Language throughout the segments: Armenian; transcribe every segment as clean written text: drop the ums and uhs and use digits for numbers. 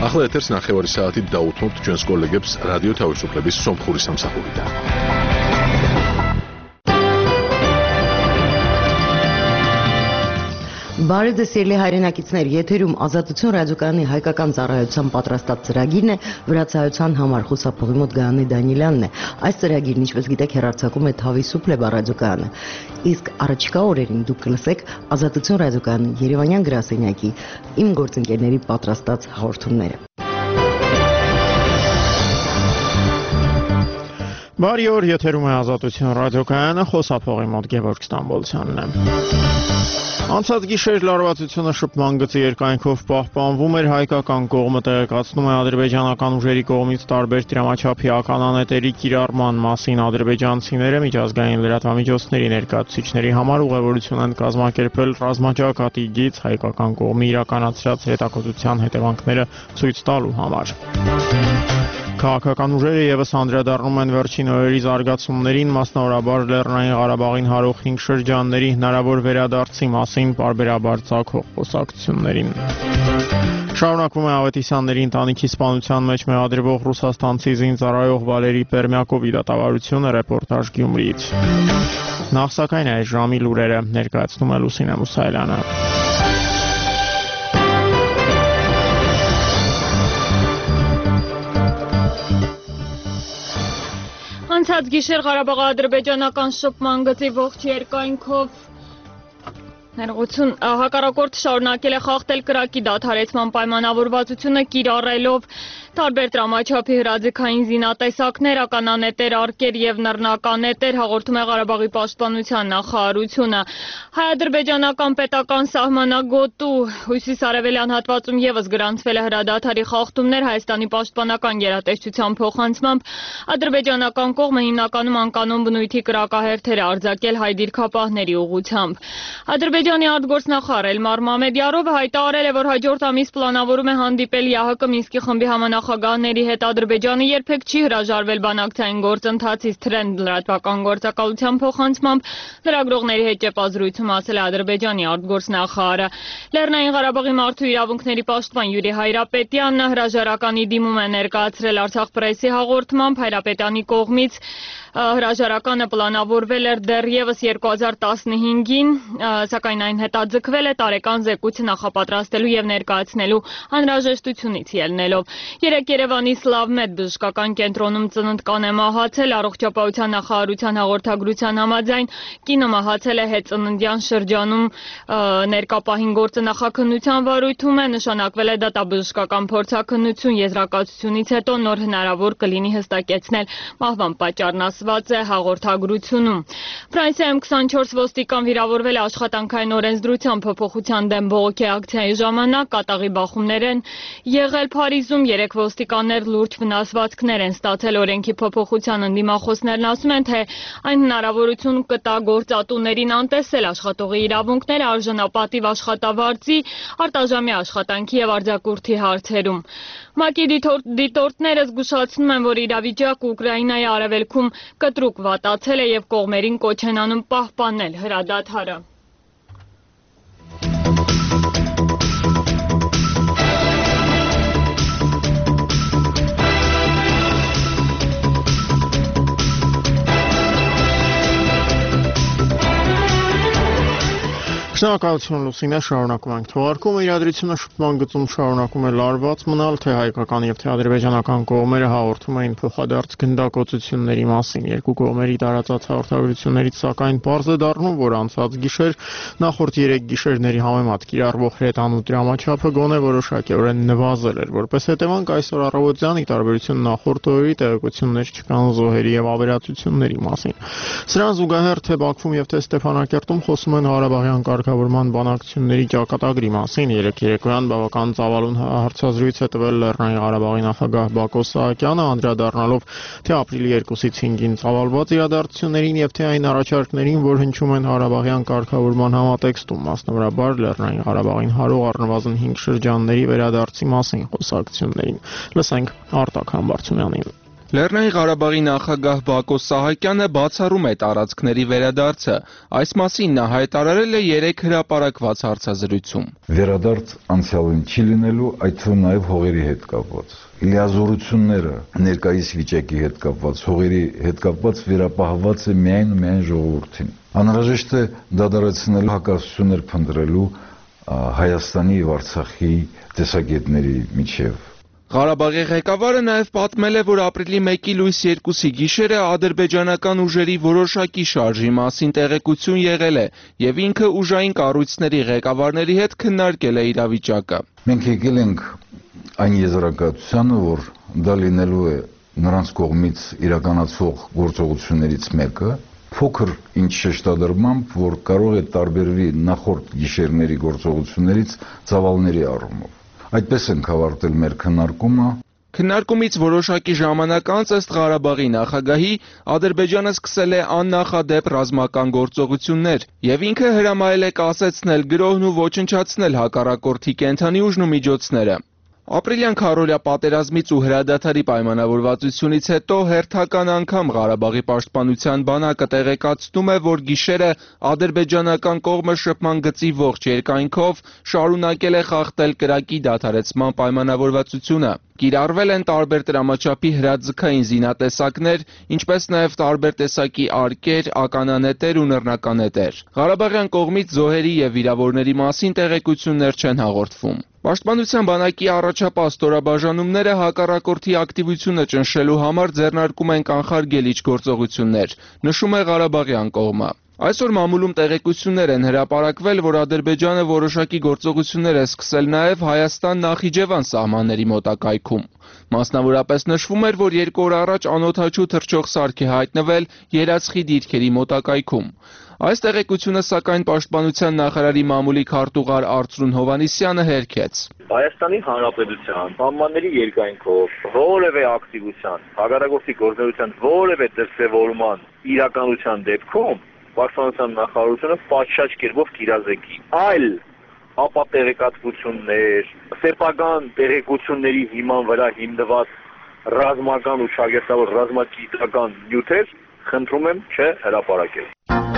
ახლა ეთერს ნახევარი საათით დაუთმობთ ჩვენს კოლეგებს რადიო თავისუფლების სომხური სამსახურიდან. Բարև ձեզ սիրելի հայրենակիցներ, եթերում Ազատություն ռադիոկայանի հայկական ծառայության պատրաստած ծրագիրն է, վրացայության համար խուսափողի մոտ Գայանե Դանիելյանն է։ Այս ծրագիրն, ինչպես գիտեք, հեռարձակում է Թավիսուփլե ռադիոկայանը։ Իսկ առաջիկա օրերին դուք կլսեք Ազատություն ռադիոկայանի Երևանյան գրասենյակի իմ գործընկերների պատրաստած հաղորդումները։ Բարի օր, եթերում է Ազատություն ռադիոկայանը, խոսափողի մոտ Գևորգ Ստամբոլցյանն է։ Անցած գիշեր լարվածությունը շփման գծի երկայնքով պահպանվում էր, հայկական կողմը տեղեկացնում է ադրբեջանական ուժերի կողմից տարբեր դրամաչափի ականանետերի կիրառման մասին։ Ադրբեջանցիները միջազգային լրատվամիջոցների ներկայացուցիչների համար ուղևորություն են կազմակերպել ռազմաճակատի գիծ հայկական կողմի իրականացրած հետաքրքրության հետևանքները ցույց տալու համար։ Քաղաքական ուժերը եւս անդրադառնում են վերջին օրերի զարգացումներին, մասնավորաբար Լեռնային Ղարաբաղին հարող 5 շրջանների հնարավոր վերադարձի մասին պարբերաբար ծագող խոսակցություններին։ Շարունակվում է Ավետիսյանների ընտանիքի սպանության մեջ մեղադրվող ռուսաստանցի զինծառայող Վալերի Պերմյակովի դատավարությունը, ռեպորտաժ Գյումրիից։ Նախ սակայն այս ժամի լուրերը ներկայացնում է Լուսինե Մուսայելյանը։ Անցած գիշեր Ղարաբաղ-ադրբեջանական շփման գծի ողջ երկայնքով հակառակորդը շարունակել է խախտել կրակի դադարեցման պայմանավորվածությունը, կիրառելով տարբեր տրամաչափի հրաձգային զինատեսակներ, ականանետեր, արկեր և նռնականետեր, հաղորդում է Ղարաբաղի պաշտպանության նախարարությունը։ Հայ-ադրբեջանական պետական սահմանագոտու հյուսիս-արևելյան հատվածում ևս գրանցվել է հրադադարի խախտումներ, Հայաստանի պաշտպանական գերատեսչության փոխանցմամբ ադրբեջանական կողմը հիմնականում անկանոն բնույթի կրակահերթեր է արձակել հայ դիրքապահների ուղղությամբ։ Ադրբեջանի արտգործնախարար Էլմար Մամեդյարովը հայտարարել է, որ հաջորդ ամիս պլանավորում է հանդիպել ՀՀԿ Մինսկի խմբի համանախագահների հետ։ Ադրբեջանը երբեք չի հրաժարվել բանակցային գործընթացից, Թրենդ լրատվական գործակալության փոխանցմամբ լրագրողների հետ ճեպազրույցում ասել է Ադրբեջանի արտգործնախարարը։ Լեռնային Ղարաբաղի մարդու իրավունքների պաշտպան Յուրի Հայրապետյանն հրաժարականի դիմում է ներկայացրել Արցախ պրեսի հաղորդմամբ։ Հայրապետյանի կողմից հրաժարականը պլանավորվել էր դեռևս 2015-ին, սակայն այն հետաձգվել է տարեկան զեկույցը նախապատրաստելու և ներկայացնելու անհրաժեշտությունից ելնելով։ Երեկ Երևանի Սլավմեդ բժշկական կենտրոնում ծննդկան է մահացել, առողջապահության նախարարության հաղորդագրության համաձայն կինը մահացել է հետծննդյան շրջանում ներկապահին գործը նախաքննության վարույթում է, նշանակվել է դատաբժշկական փորձաքննություն, եզրակացությունից հետո նոր հնարավոր կլինի հստակեցնել մահվան պատճառն, ասված է հաղորդագրությունում։ Ֆրանսիայում 24 ոստիկան վիրավորվել է աշխատանքային օրենսդրության փոփոխության դեմ բողոքի ակցիայի ժամանակ, կատաղի բախումներ են եղել Փարիզում, 3 ոստիկաններ լուրջ վնասվածքներ են ստացել։ Օրենքի փոփոխության ընդդիմախոսներն ասում են, թե այն հնարավորություն կտա գործատուներին անտեսել աշխատողի իրավունքները արժանապատիվ աշխատավարձի, արտաժամյա աշխատանքի և արձակուրդի հարցերում։ ՄԱԿ-ի դիտորդները զգուշացնում են, որ իրավիճակը Ուկրաինայի արևելքում կտրուկ վատացել է և կողմերին կոչ են անում պահպանել հրադադարը։ Շնորհակալություն Լուսինե, շարունակում ենք թողարկումը։ Իրադրությունը շփման գծում շարունակում է լարված մնալ, թե հայկական և թե ադրբեջանական կողմերը հաղորդում էին փոխադարձ գնդակոծությունների մասին։ Երկու կողմերի տարածած հաղորդագրություններից սակայն պարզ է դառնում, որ անցած գիշեր նախորդ 3 գիշերների համեմատ կիրառվող հրետանու դրամաչափը գոնե որոշակիորեն նվազել էր։ Որպես հետևանք այսօր առավոտյան, ի տարբերություն նախորդ օրերի, տեղեկություններ չկան զոհերի և ավերածությունների մասին։ Սրան զուգահեռ թե Բաքվում և թե Ստեփանակերտում խոսում են Ղարաբաղյան կարգավորման բանակցությունների ճակատագրի մասին։ Երեկ երեկոյան բավական ծավալուն հարցազրույց է տվել Լեռնային Ղարաբաղի նախագահ Բակո Սահակյանը, անդրադառնալով թե ապրիլի 2-ից 5-ին ծավալված իրադարձություններին և թե այն առաջարկներին, որ հնչում են Ղարաբաղյան կարգավորման համատեքստում, մասնավորաբար Լեռնային Ղարաբաղին հարող առնվազն 5 շրջանների վերադարձի մասին խոսակցություններին։ Լսենք Արտակ Համբարձումյանին։ Լեռնային Ղարաբաղի նախագահ Բակո Սահակյանը բացառում է տարածքների վերադարձը։ Այս մասին նա հայտարարել է 3 հրապարակված հարցազրույցում։ Վերադարձ անցյալին չի լինելու, այդ թվում նաև հողերի հետ կապված։ Լիազորությունները ներկայիս վիճակի հետ կապված, հողերի հետ կապված վերապահված է միայն ու միայն ժողովրդին։ Անհրաժեշտ է դադարեցնել հակասություններ փնտրելու Հայաստանի եւ Արցախի տեսակետների միջև։ Ղարաբաղի ղեկավարը նաև պատմել է, որ ապրիլի 1-ի լույս 2-ի գիշերը ադրբեջանական ուժերի որոշակի շարժի մասին տեղեկություն եղել է եւ ինքը ուժային կառույցների ղեկավարների հետ քննարկել է իրավիճակը։ Մենք եկել ենք այն եզրակացությանը, որ դա լինելու է նրանց կողմից իրականացվող գործողություններից մեկը, փոքր ինչ շեշտադրմամբ, որ կարող է տարբերվի նախորդ գիշերների գործողություններից ծավալների առումով։ Այդպես ենք ավարտել մեր քննարկումը։ Քննարկումից որոշակի ժամանակ անց ըստ Ղարաբաղի նախագահի Ադրբեջանը սկսել է աննախադեպ ռազմական գործողություններ եւ ինքը հրամայել է կասեցնել գրոհն ու ոչնչացնել հակառակորդի կենդանի ուժն ու միջոցները։ Ապրիլյան քարորյա պատերազմից ու հրադադարի պայմանավորվածությունից հետո հերթական անգամ Ղարաբաղի պաշտպանության բանակը տեղեկացնում է, որ գիշերը ադրբեջանական կողմը շփման գծի ողջ երկայնքով շարունակել է խախտել կրակի դադարեցման պայմանավորվածությունը։ Կիրառվել են տարբեր տրամաչափի հրաձգային զինատեսակներ, ինչպես նաև տարբեր տեսակի արկեր, ականանետեր ու նռնականետեր։ Ղարաբաղյան կողմից զոհերի եւ վիրավորների մասին տեղեկություններ չեն հաղորդվում։ Պաշտպանության բանակի առաջապահ ստորաբաժանումները հակառակորդի ակտիվությունը ճնշելու համար ձեռնարկում են կանխարգելիչ գործողություններ, նշում է Ղարաբաղյան կողմը։ Այսօր մամուլում տեղեկություններ են հրապարակվել, որ Ադրբեջանը որոշակի գործողություններ է սկսել նաև Հայաստան-Նախիջևան սահմանների մոտակայքում։ Մասնավորապես նշվում էր, որ 2 օր առաջ անօդաչու թռչող սարք է հայտնվել Երացխի դիրքերի մոտակայքում։ Այս տեղեկությունը սակայն Պաշտպանության նախարարի մամուլի քարտուղար Արծրուն Հովհաննիսյանը հերքեց։ Հայաստանի Հանրապետության սահմանների երկայնքով որևէ ակտիվության, հակառակորդի գործունեության որևէ դրսևորման իրականության դեպքում Պաշտպանության նախարարությունը պատշաճ կերպով կիրազեկի, այլ ապատեղեկատվություններ, սեփական տեղեկությունների հիման վրա հիմնված ռազմական ու շագերտավոր ռազմագիտական նյութեր խնդրում եմ չհրապարակել։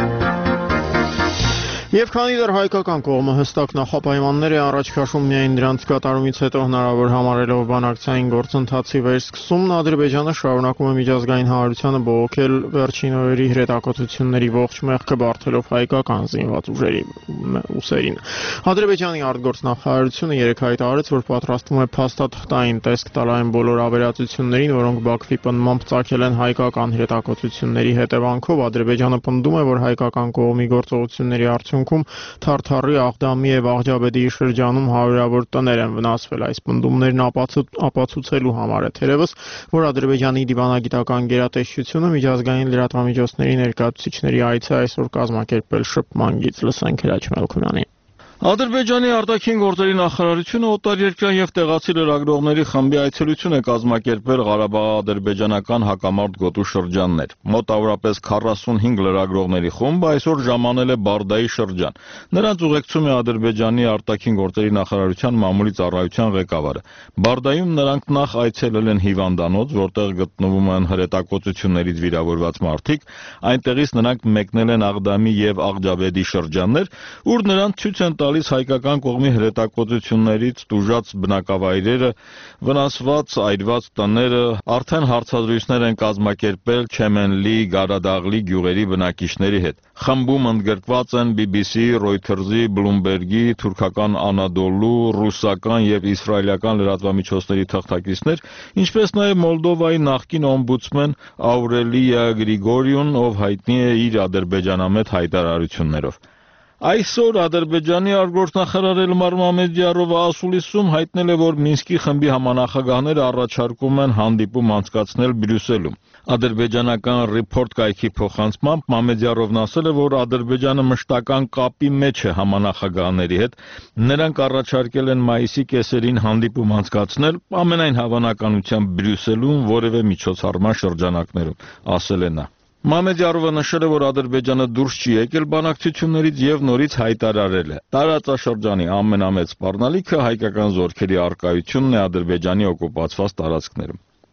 Եվ քանի դեռ հայկական կողմը հստակ նախապայմաններ է առաջ քաշում միայն դրանց կատարումից հետո հնարավոր համարելով բանակցային գործընթացի վերսկսումն, Ադրբեջանը շարունակում է միջազգային հանրությանը բողոքել վերջին օրերի հրետակոծությունների ողջ մեղքը բարթելով հայկական զինված ուժերի ուսերին։ Ադրբեջանի արտգործնախարարությունը երեկ հայտարարեց, որ պատրաստվում է փաստաթղթային տեսք տալ այն բոլոր ավերածություններին, որոնք Բաքվի պնդմամբ ծագել են հայկական հրետակոծությունների հետևանքով։ Ադրբեջանը պնդում է, որ հայկական կողմի գործողությունների արդյունքում Թարթարի, Աղդամի եւ Աղջաբեդի շրջանում հարյուրավոր տներ են վնասվել։ Այս պնդումներն ապացուցելու համար է թերևս, որ Ադրբեջանի դիվանագիտական գերատեսչությունը միջազգային լրատվամիջոցների ներկայացուցիչների այցը այսօր կազմակերպել շփման գիծ։ Լսենք Հրաչ Մելքոնյանին։ Ադրբեջանի արտաքին գործերի նախարարությունը օտարերկրյա եւ տեղացի լրագրողների խմբի այցելություն է կազմակերպել Ղարաբաղ-ադրբեջանական հակամարտ գոտու շրջաններ։ Մոտավորապես 45 լրագրողների խումբ այսօր ժամանել է Բարդայի շրջան։ Նրանց ուղեկցում է Ադրբեջանի արտաքին գործերի նախարարության մամուլի ծառայության ղեկավարը։ Բարդայում նրանք նախ այցելել են հիվանդանոց, որտեղ գտնվում են հրետակոծություններից վիրավորված մարդիկ, այնտեղից նրանք մեկնել են Աղդամի եւ Աղջաբեդի շրջաններ, ուր նրանց ցույց են հայկական կողմի հրետակոծություններից տուժած բնակավայրերը, վնասված այրված տները, արդեն հարցազրույցներ են կազմակերպել Չեմենլի, Գարադաղլի գյուղերի բնակիչների հետ։ Խմբում ընդգրկված են BBC, Reuters-ի, Bloomberg-ի, թուրքական Անադոլու, ռուսական եւ իսրայելական լրատվամիջոցների թղթակիցներ, ինչպես նաեւ Մոլդովայի նախկին օմբուդսմեն Աուրելիա Գրիգորիուն, ով հայտնի է իր ադրբեջանամետ հայտարարություններով։ Այսօր Ադրբեջանի արտգործնախարար Էլմար Մամեդյարովը ասուլիսում հայտնել է, որ Մինսկի խմբի համանախագահները առաջարկում են հանդիպում անցկացնել Բրյուսելում։ Ադրբեջանական Report կայքի փոխանցմամբ Մամեդյարովն ասել է, որ Ադրբեջանը մշտական կապի մեջ է համանախագահների հետ։ Նրանք առաջարկել են մայիսի կեսերին հանդիպում անցկացնել, ամենայն հավանականությամբ Բրյուսելում որևէ միջոցառման շրջանակներում, ասել է նա։ Մամեդյարովը նշել է, որ Ադրբեջանը դուրս չի եկել բանակցություններից եւ նորից հայտարարել է. տարածաշրջանի ամենամեծ սպառնալիքը հայկական զորքերի առկայությունն է Ադրբեջանի օկուպացված տարածքներում։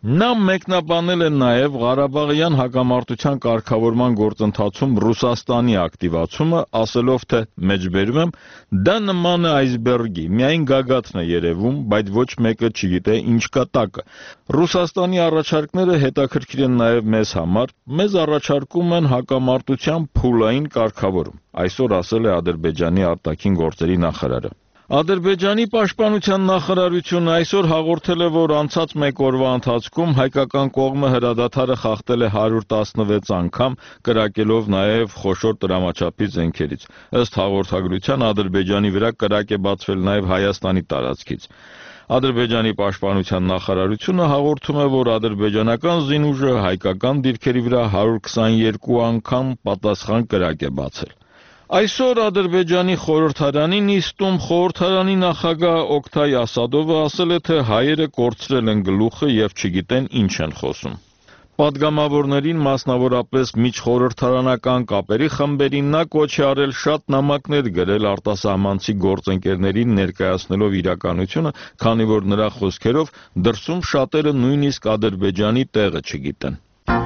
Նա մեկնաբանել է նաև Ղարաբաղյան հակամարտության կարգավորման գործընթացում Ռուսաստանի ակտիվացումը, ասելով թե մեջբերում եմ, դա նման է այսբերգի, միայն գագաթն է երևում, բայց ոչ մեկը չգիտե ինչ կա տակը։ Ռուսաստանի առաջարկները հետաքրքիր են նաև մեզ համար, մեզ առաջարկում են հակամարտության փուլային կարգավորում, այսօր ասել է Ադրբեջանի արտաքին գործերի նախարարը։ Ադրբեջանի պաշտպանության նախարարությունը այսօր հաղորդել է, որ անցած մեկ օրվա ընթացքում հայկական կողմը հրադադարը խախտել է 116 անգամ, կրակելով նաև խոշոր տրամաչափի զենքերից։ Ըստ հաղորդագրության Ադրբեջանի վրա կրակ է բացվել նաև Հայաստանի տարածքից։ Ադրբեջանի պաշտպանության նախարարությունը հաղորդում է, որ ադրբեջանական զինուժը հայկական դիրքերի վրա 122 անգամ պատասխան կրակ է բացել։ Այսօր Ադրբեջանի խորհրդարանի նիստում խորհրդարանի նախագահ Օկտայ Ասադովը ասել է, թե հայերը կորցրել են գլուխը եւ չգիտեն ինչ են խոսում։ Պատգամավորներին, մասնավորապես միջխորհրդարանական կապերի խմբերին նա կոչ է արել շատ նամակներ գրել արտասահմանցի գործընկերներին ներկայացնելով իրականությունը, քանի որ նրա խոսքերով դրսում շատերը նույնիսկ Ադրբեջանի տեղը չգիտեն։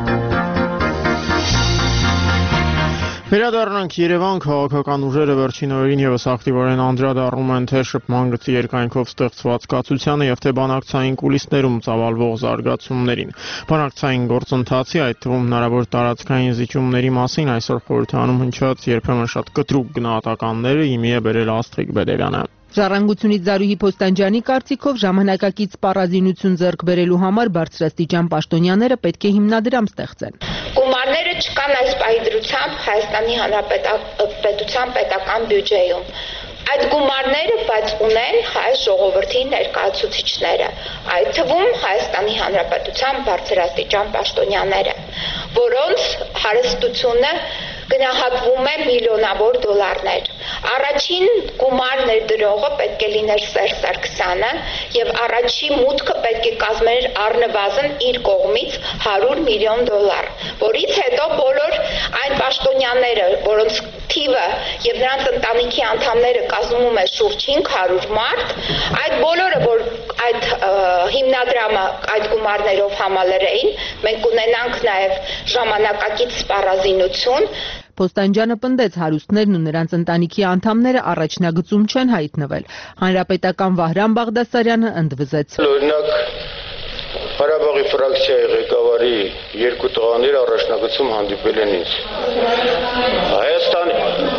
Վերադառնանք Երևան, քաղաքական ուժերը վերջին օրերին եւս ակտիվորեն անդրադառնում են թե շփման գծի երկայնքով ստեղծված կացությանը եւ թե բանակցային կուլիսներում ծավալվող զարգացումներին։ Բանակցային գործընթացի, այդ թվում հնարավոր տարածքային զիջումների մասին այսօր խորհրդարանում հնչած երբեմն շատ կտրուկ գնահատականները իմի է բերել Աստղիկ Բեդևյանը։ Ժառանգությունից Զարուհի Փոստանջյանի կարծիքով ժամանակակից սպառազինություն ձեռք բերելու համար բարձրաստիճան պաշտոնյաները պետք է հիմնադրամ ստեղծեն։ Գումարները չկան այս պահի դրությամբ Հայաստանի Հանրապետության պետական բյուջեում։ Այդ գումարները բայց ունեն հայ ժողովրդի ներկայացուցիչները, այդ թվում Հայաստանի Հանրապետության բարձրաստիճան պաշտոնյաները, որոնց հարստությունը գնահատվում է միլիոնավոր դոլարներ։ Առաջին գումար ներդրողը պետք է լիներ Սերժ Սարգսյանը եւ առաջի մուտքը պետք է կազմեր առնվազն իր կողմից 100 միլիոն դոլար, որից հետո բոլոր այն պաշտոնյաները, որոնց թիվը եւ նրանց ընտանիքի անդամները կազմում է շուրջ 500 մարդ, այդ բոլորը, որ այդ հիմնադրամը այդ գումարներով համալրեին, մենք ունենանք նաեւ ժամանակակից սպառազինություն։ Փոստանջյանը պնդեց հարուստներն ու նրանց ընտանիքի անդամները առաջնագծում չեն հայտնվել։ Հանրապետական Վահրամ Բաղդասարյանը ընդվզեց։ Օրինակ Ղարաբաղի ֆրակցիայի ղեկավարի երկու տղաները առաջնագծում հանդիպել են ինձ։ Հայաստան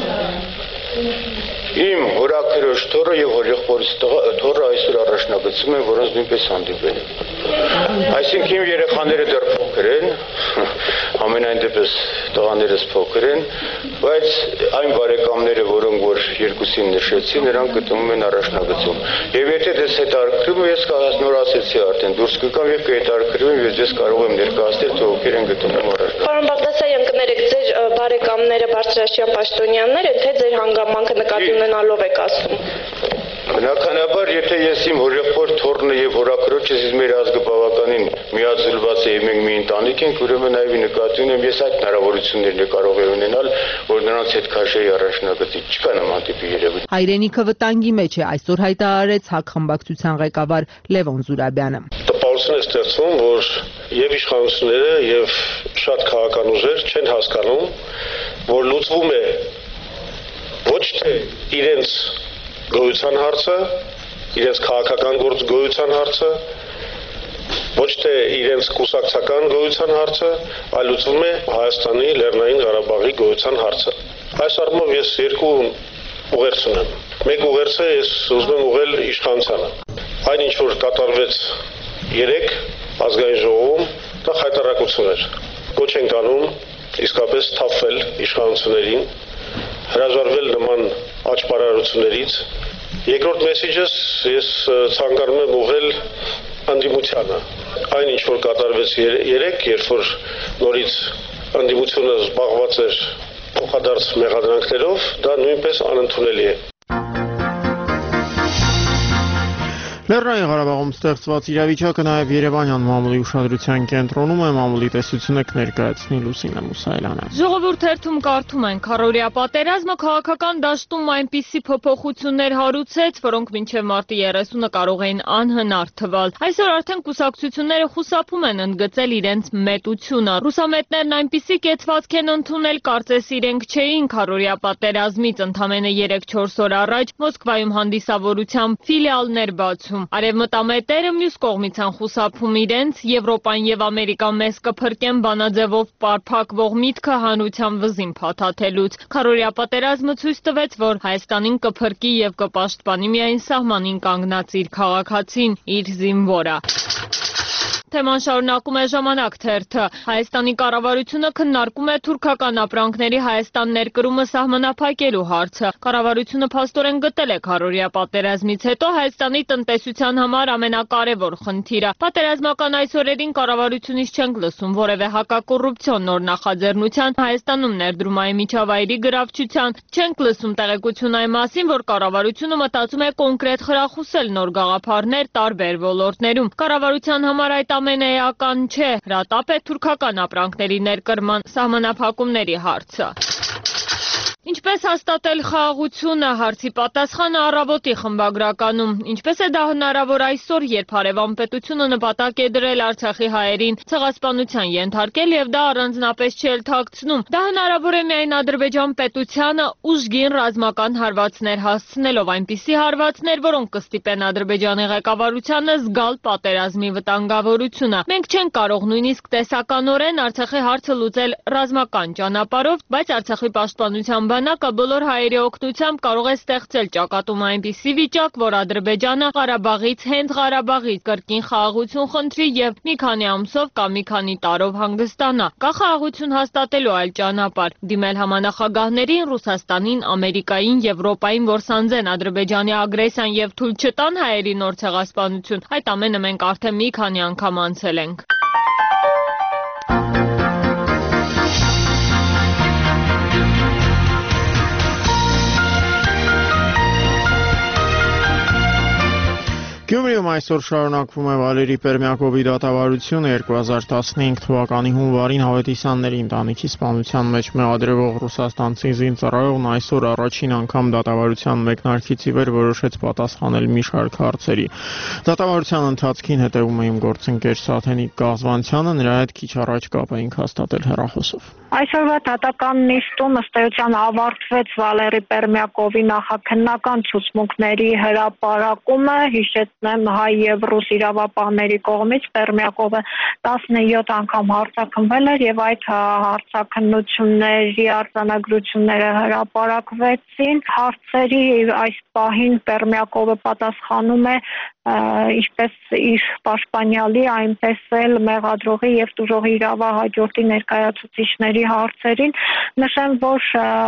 իմ հորաքրոջ թոռը եւ հորեղբորից թոռը այսօր առաջնագծում են, որոնց նույնպես հանդիպել են։ Այսինքն իմ երեխաները դեռ փոքր են, ամենայն դեպս տղաներս փոքր են, բայց այն բարեկամները, որոնք որ երկուսին նշեցի, նրանք գտնվում են առաջնագծում։ Եվ եթե դες հետարքրում, ես նոր ասեցի արդեն, դուրս կգամ եւ կհետարքրվեմ, ես դες կարող եմ ներկայացնել, թե ովքեր են գտնվում առաջնագծում։ Պարոն Բաղդասարյան, կներեք, ձեր բարեկամները բարձրաստիճան պաշտոնյաներ են, թե ձեր հանգամանքը նկատի ունենալով եք ասում։ Բնականաբար, եթե ես իմ հորեղբոր թոռնը եւ հորաքրոջս մեր ազգը բավականին միաձուլված է եւ մենք մի ընտանիք ենք, ուրեմն այվի նկատի ունեմ, ես այդ հնարավորություններն կարող եմ ունենալ, որ նրանց հետ քաշեի առաջնագծի, չկա նման տիպի երևույթ։ Հայրենիքը վտանգի մեջ է, այսօր հայտարարեց ՀԱԿ խմբակցության ղեկավար Լևոն Զուրաբյանը։ Տպավորություն է ստեղծվում, որ եւ իշխանությունները եւ շատ քաղաքական ուժեր չեն հասկանում, որ լուծվում է ոչ թե իրենց գոյության հարցը, իրենց քաղաքական գոյության հարցը, ոչ թե իրենց կուսակցական գոյության հարցը, այլ լուծվում է Հայաստանի Լեռնային Ղարաբաղի գոյության հարցը։ Այս առումով ես երկու ուղերձ ունեմ։ Մեկ ուղերձը ես ուզում եմ ուղղել իշխանությանը։ Այն ինչ որ կատարվեց երեք ազգային ժողովում, դա խայտարակություն էր։ Կոչ ենք անում իսկապես թափվել իշխանություններին, հրաժարվել նման աճպարարություններից։ Երկրորդ մեսիջս ես ցանկանում եմ ուղղել անդիմությանը։ Այն ինչ որ կատարվեց երեք, երբ որ նորից անդիմությունը զբաղված էր փոխադարձ մեղադրանքներով, դա նույնպես անընդունելի է։ Լեռնային Ղարաբաղում ստեղծված իրավիճակը նաև Երևանյան մամուլի ուշադրության կենտրոնում է, մամուլի տեսությունը կներկայացնի Լուսինե Մուսայելյանը։ Ժողովուրդ թերթում կարդում են, քառօրյա պատերազմը քաղաքական դաշտում այնպիսի փոփոխություններ հարուցեց, որոնք մինչև մարտի 30-ը կարող էին անհնար թվալ։ Այսօր արդեն կուսակցությունները խուսափում են ընդգծել իրենց մետությունը։ Ռուսամետներն այնպիսի կեցվածք են ընդունել, կարծես իրենք չէին քառօրյա պատերազմից, ընդամենը 3-4 օր առաջ Մոսկվայում հանդիսավորությամբ ֆիլիալներ բացում։ Արևմտամետերը մյուս կողմից են խուսափում իրենց, Եվրոպան եւ Ամերիկան մեզ կփրկեն բանաձևով պարփակվող միտքը հանրության վզին փաթաթելուց։ Քառօրյա պատերազմը ցույց տվեց, որ Հայաստանին կփրկի եւ կպաշտպանի միայն սահմանին կանգնած իր քաղաքացին, իր զինվորը։ Թեման շարունակում է Ժամանակ թերթը։ Հայաստանի կառավարությունը քննարկում է թուրքական ապրանքների Հայաստան ներկրումը սահմանափակելու հարցը։ Կառավարությունը փաստորեն գտել է քառօրյա պատերազմից հետո Հայաստանի տնտեսության համար ամենակարևոր խնդիրը։ Պատերազմական այս օրերին կառավարությունից չենք լսում որևէ հակակոռուպցիոն նոր նախաձեռնության, Հայաստանում ներդրումային միջավայրի գրավչության, չենք լսում տեղեկություն այն մասին, որ կառավարությունը մտածում է կոնկրետ խրախուսել նոր գաղափարներ տարբեր ոլորտներում։ Կառավարության համար այդ ամենաեական չէ, հրատապ է թուրքական ապրանքների ներկրման սահմանափակումների հարցը։ Ինչպես հաստատել խաղաղությունը, հարցի պատասխանը առավոտի խմբագրականում։ Ինչպես է դա հնարավոր այսօր, երբ հարևան պետությունը նպատակ է դրել Արցախի հայերին ցեղասպանության ենթարկել եւ դա առանձնապես չելթակցնում։ Դա հնարավոր է միայն Ադրբեջան պետությանը ուժգին ռազմական հարվածներ հասցնելով, այնպիսի հարվածներ, որոնք կստիպեն Ադրբեջանի ղեկավարությանը զգալ պատերազմի վտանգավորությունը։ Մենք չենք կարող նույնիսկ տեսականորեն Արցախի հարցը լուծել ռազմական ճանապարհով, բայց Արցախի պաշտպանության բանակը բոլոր հայերի օգնությամբ կարող է ստեղծել ճակատում այնպիսի վիճակ, որ Ադրբեջանը Ղարաբաղից, հենց Ղարաբաղից կրկին խաղաղություն խնդրի եւ մի քանի ամսով կամ մի քանի տարով հանգստանա։ Կա խաղաղություն հաստատելու այլ ճանապարհ՝ դիմել համանախագահներին, Ռուսաստանին, Ամերիկային, Եվրոպային, որ սանձեն Ադրբեջանի ագրեսիան եւ թույլ չտան հայերի նոր ցեղասպանություն։ Այդ ամենը մենք արդեն մի քանի անգամ անցել ենք։ Գյումրիում այսօր շարունակվում է Վալերի Պերմյակովի դատավարությունը 2015 թվականի հունվարին Հավետիսյանների ընտանիքի սպանության մեջ մեղադրվող ռուսաստանցի զինծառայողն այսօր առաջին անգամ դատավարության մեկնարկից ի վեր որոշեց պատասխանել մի շարք հարցերի։ Դատավարության ընթացքին հետևում է իմ գործընկեր Սաթենիկ Գազվանցյանը, նրա հետ քիչ առաջ կապ էինք հաստատել հեռախոսով։ Այսօրվա դատական նիստում ըստ էության ավարտվեց Վալերի Պերմյակովի նախաքննական ցուցմունքների հրապարակումը, հիշեցնեմ հայ եւ ռուս իրավապահների կողմից Պերմյակովը 17 անգամ հարձակվել էր եւ այդ հարձակնությունների արձանագրությունները հրապարակվեցին։ Հարցերի այս պահին Պերմյակովը պատասխանում է ինչպես իր պաշտպանյալի, այնպես էլ մեղադրողի եւ տուժողի իրավահաջորդի ներկայացուցիչների հարցերին։ Նշեմ, որ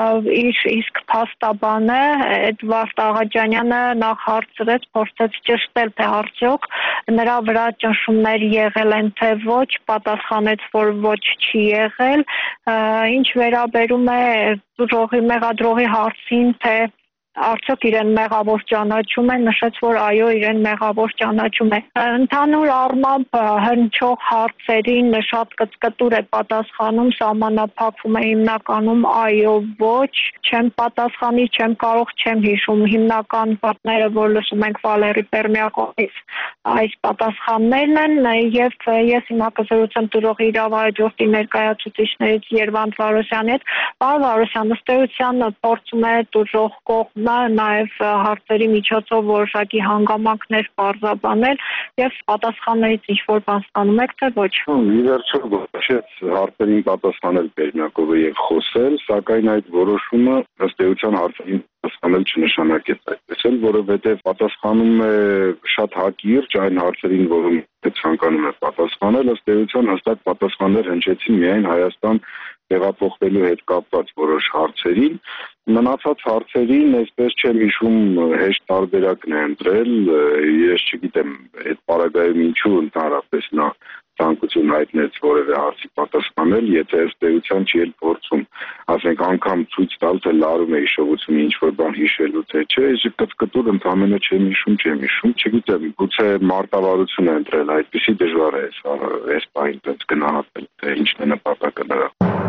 իր իսկ փաստաբանը Էդվարդ Աղաջանյանը նախ հարցրեց, փորձեց ճշտել, թե արդյոք նրա վրա ճնշումներ եղել են, թե ոչ, պատասխանեց, որ ոչ չի եղել։ Ինչ վերաբերում է տուժողի մեղադրողի հարցին, թե արդյոք իրեն մեղավոր ճանաչում է, նշեց, որ այո, իրեն մեղավոր ճանաչում է։ Ընդհանուր առմամբ հնչող հարցերին շատ կծկտուր է պատասխանում, սահմանափակվում է հիմնականում այո, ոչ, չեմ պատասխանի, չեմ կարող, չեմ հիշում։ Հիմնական պատները, որ լսում ենք Վալերի Պերմյակովից, այս պատասխաններն են եւ ես հիմա կզրուցեմ տուժողի իրավահաջորդի ներկայացուցիչներից Երվանդ Վարոսյանի հետ։ Պարոն Վարոսյան, ըստ էության փորձում է տուժող կողմը նաև հարցերի միջոցով որոշակի հանգամանքներ պարզաբանել եւ պատասխաններից ինչ-որ բան ստանում եք, թե ոչ։ Ի վերջո որոշեց հարցերին պատասխանել Պերմյակովը եւ խոսել, սակայն այդ որոշումը ըստ էության հարցերին պատասխանել չնշանակեց այդպես էլ, որովհետեւ պատասխանում է շատ հակիրճ այն հարցերին, որոնք ցանկանում է պատասխանել, ըստ էության հստակ պատասխաններ հնչեցին միայն Հայաստան տեղափոխվելու հետ կապված որոշ հարցերին։ Մնացած հարցերին, այսպես չեմ հիշում, հեշտ տարբերակն է ընտրել, ես չգիտեմ այդ պարագայում ինչու ընդհանրապես նա ցանկություն հայտնեց որևէ հարցի պատասխանել, եթե ըստ էության չի էլ փորձում, ասենք անգամ ցույց տալ, թե լարում է հիշողությունը ինչ որ բան հիշելու թե չէ, կտկտուր ընդամենը չեմ հիշում, չգիտեմ, գուցե մարտավարություն է ընտրել, այդպեսի դժվար է այս բանը այդպես գնահատել, թե ինչն է նպատակը նրա։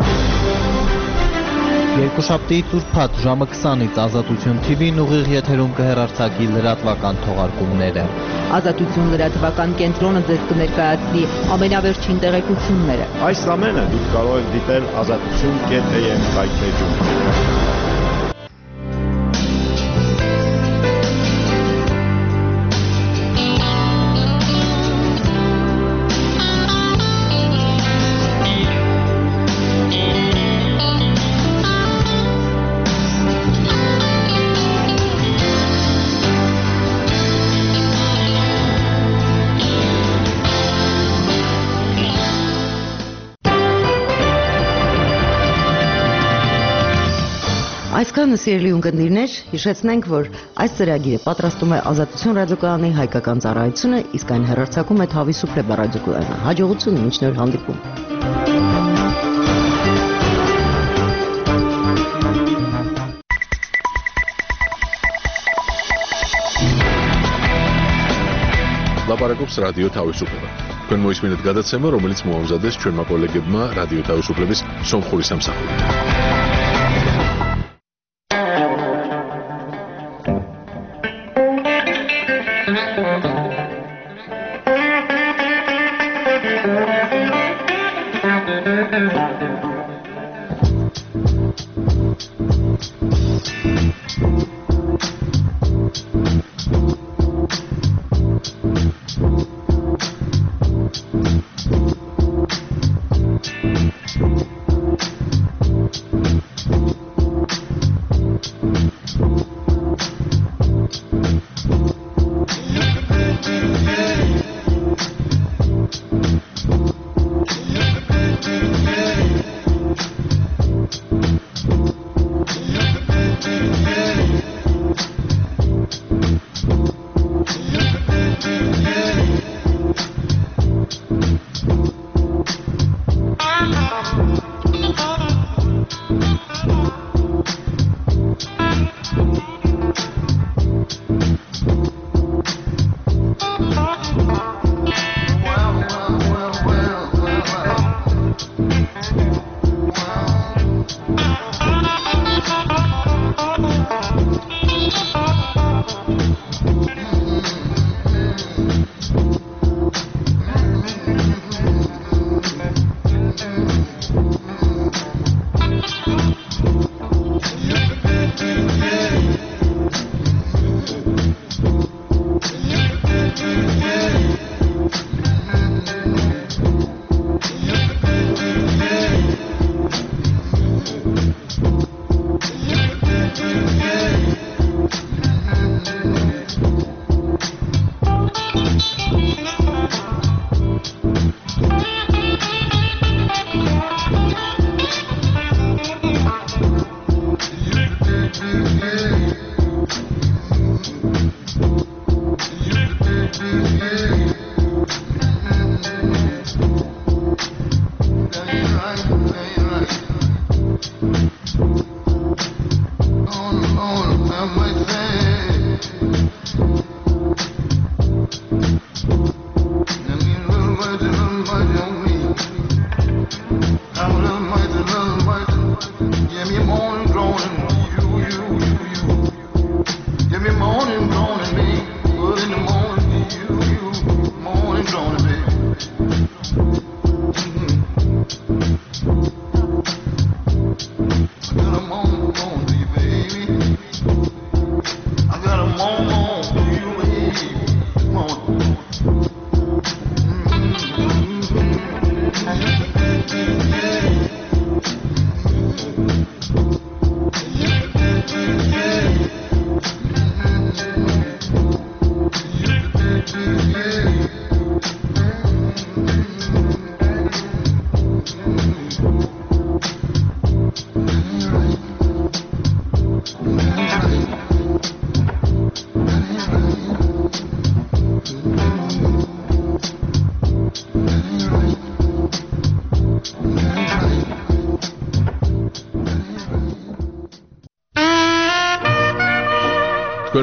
Երկուշաբթի Տուրփաթ ժամը 20-ից Ազատություն TV-ն ուղիղ եթերում կհեռարձակի լրատվական թողարկումները։ Ազատություն լրատվական կենտրոնը ձեզ կներկայացնի ամենավերջին տեղեկությունները։ Այս ամենը դուք կարող եք դիտել azatutun.am վայբպեջում։ Այսքանը սիրելի ունկնդիրներ, հիշեցնենք, որ այս ծրագիրը պատրաստում է Ազատություն ռադիոկայանի հայկական ծառայությունը, իսկ այն հեռարձակում է Թավի Սուպլե ռադիոկայանը։ Հաջողություն, մինչ նոր հանդիպում։ Լապարակոպս ռադիո Թավի Սուպլե։ Քան մոյս մինուտ գադացեմը, რომელიც մոհամզադես չորմա կոլեգեբմա ռադիո Թավի Սուպլեբիս Սոմխորիս ամսախորի։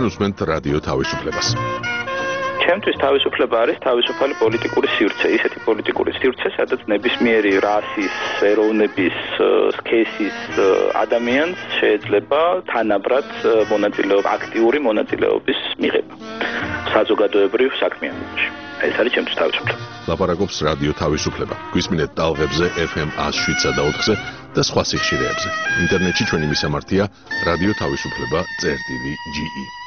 თქვენ უსმენთ რადიო თავისუფლებას. ჩემთვის თავისუფლება არის თავისუფალი პოლიტიკური სივრცე, ისეთი პოლიტიკური სივრცე, სადაც ნებისმიერი რასის, ეროვნების, სქესის ადამიანს შეიძლება თანაბრად აქტიური მონაწილეობის მიღება საზოგადოებრივ საქმიანობაში. ეს არის ჩემთვის თავისუფლება. ლაპარაკობს რადიო თავისუფლება. გვისმინეთ ტალღებზე FM 107 და 4-ზე და სხვა სიხშირეებზე. ინტერნეტში ჩვენი მისამართია რადიო თავისუფლება.ge